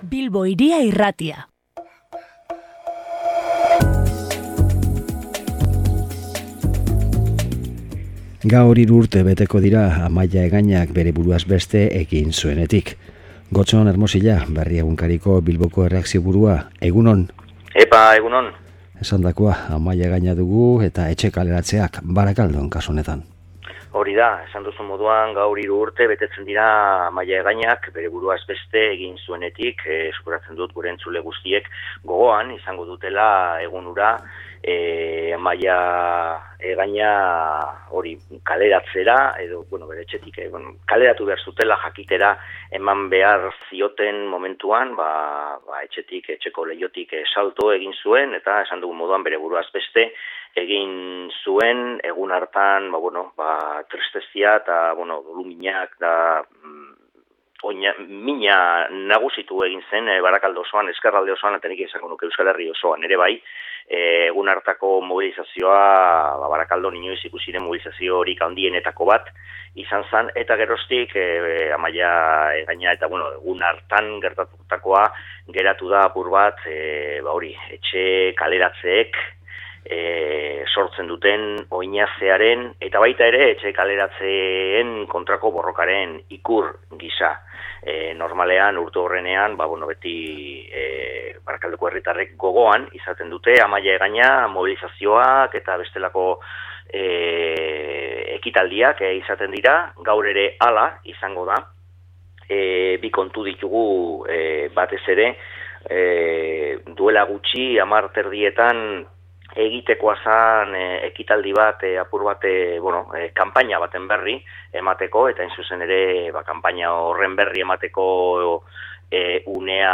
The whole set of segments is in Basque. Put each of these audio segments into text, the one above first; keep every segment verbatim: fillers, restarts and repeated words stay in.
Bilbo Hiria Irratia. Gaur hiru urte beteko dira Amaia Egañak bere buruaz beste egin zuenetik. Gotxon Hermosilla, Berri Egunkariko Bilboko erreakzio burua, egunon? Epa, egunon. Esandakoa, Amaia Egaña dugu eta etxe kaleratzeak Barakaldon kasu honetan. Hori da, esan duzu moduan gaur hiru urte betetzen dira Amaia Egañak bere buruaz beste egin zuenetik, e, sukuratzen dut gure entzule guztiek gogoan izango dutela egun hura, e, Amaia Egaña hori kaleratzera, edo, bueno, bere etxetik, e, bueno, kaleratu behar zutela jakitera eman behar zioten momentuan, ba, ba etxetik, etxeko leiotik e, salto egin zuen, eta esan dugun moduan bere buruaz beste egin zuen, egun hartan, ba, bueno, ba, tristezia eta, bueno, luminak da, oina, mina nagusitu egin zen, e, Barakaldo osoan, Ezkerralde osoan, eta nik izango nuke Euskal Herri osoan ere bai, e, egun hartako mobilizazioa, ba, Barakaldon inoiz ikusiren mobilizazio horik handienetako bat, izan zen, eta geroztik, e, Amaia Egaña, eta, bueno, egun hartan gertatutakoa, geratu da apur bat, e, ba, hori, etxe kaleratzeek, E, sortzen duten oinazearen eta baita ere etxe kaleratzeen kontrako borrokaren ikur gisa. E, normalean urte horrenean, ba, bueno, beti e, Barakaldoko herritarrek gogoan izaten dute Amaia Egaña mobilizazioak eta bestelako e, ekitaldiak e, izaten dira, gaur ere hala izango da. E, bi kontu ditugu e, batez ere, e, duela gutxi hamar terdietan egitekoa zan e, ekitaldi bat, e, apur bat, e, bueno, e, kanpaina baten berri emateko, eta zuzen ere, ba, kanpaina horren berri emateko e, unea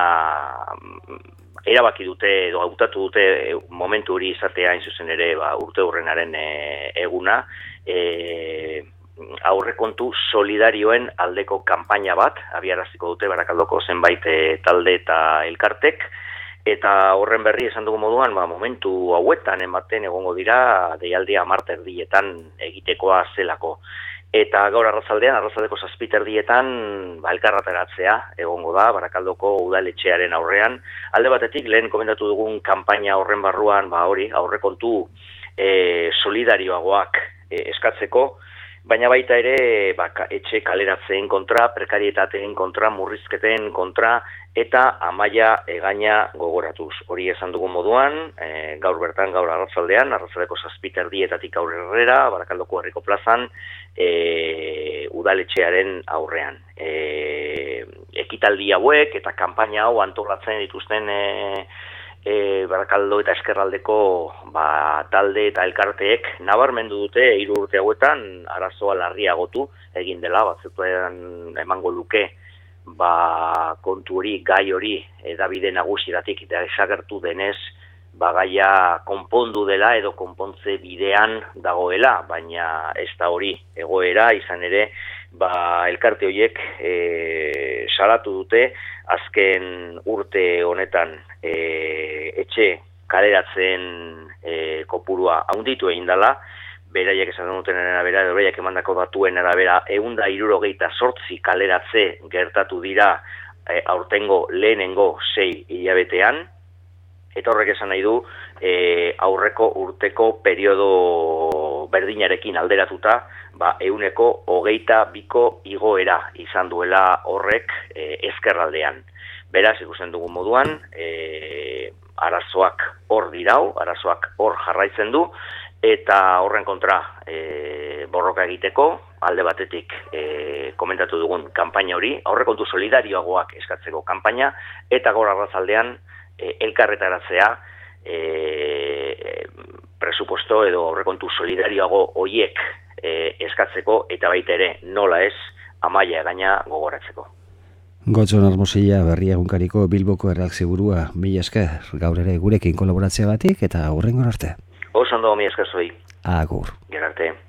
erabaki dute, edo hautatu dute e, momentu hori izatea zuzen ere, ba, urte hurrenaren e, eguna, e, aurrekontu solidarioen aldeko kanpaina bat, abiaraziko dute Barakaldoko zenbait e, talde eta elkartek, eta horren berri esan dugu moduan, ba, momentu hauetan ematen egongo dira deialdia hamar erdietan egitekoa zelako. Eta gaur arratzaldean, arratzaldeko zazpit erdietan, ba, elkarrateratzea egongo da, Barakaldoko udaletxearen aurrean. Alde batetik, lehen komentatu dugun kanpaina horren barruan, ba, hori, aurrekontu e, solidarioagoak e, eskatzeko, baina baita ere, ba, etxe kaleratzeen kontra, prekarietateen kontra, murrizketen kontra, eta Amaia Egaña gogoratuz. Hori esan dugun moduan, e, gaur bertan, gaur arratzaldean, arratzaldeko zazpit erdietatik aurrera, Barakaldoko herriko plazan, e, udaletxearen aurrean. E, ekitaldi hauek eta kanpaina hau antolatzen dituzten e, e, Barakaldo eta Ezkerraldeko ba, talde eta elkarteek nabarmendu dute hiru urte hauetan arazoa larriagotu egin dela, batzuetan emango luke ba, kontu hori, gai hori edabide nagusietatik desagertu denez, ba, gaia konpondu dela edo konpontze bidean dagoela, baina ez da hori egoera izan ere, ba, elkarte horiek e, salatu dute azken urte honetan e, etxe kaleratzen e, kopurua handitu egin dela, beraiek esan duten arabera, beraiek emandako datuen arabera, ehun eta hirurogeita zortzi kaleratze gertatu dira e, aurtengo lehenengo sei hilabetean, eta horrek esan nahi du e, aurreko urteko periodo berdinarekin alderatuta, ba, ehuneko hogeita biko igoera izan duela horrek e, Ezkerraldean. Beraz, ikusten dugun moduan, e, arazoak hor dirau, arazoak hor jarraitzen du, eta horren kontra e, borroka egiteko, alde batetik e, komentatu dugun kanpaina hori, aurrekontu solidarioagoak eskatzeko kanpaina, eta gaur arratzaldean e, elkarretaratzea e, presupuesto edo aurrekontu solidarioago hoiek e, eskatzeko, eta baita ere nola ez Amaia Egaña gogoratzeko. Gotxon Hermosilla, Berri Egunkariko Bilboko erreakzio burua, mila esker, gaur ere gurekin kolaboratzeagatik eta hurrengo arte. Oso ondo, mila esker zuei. Agur. Gerarte.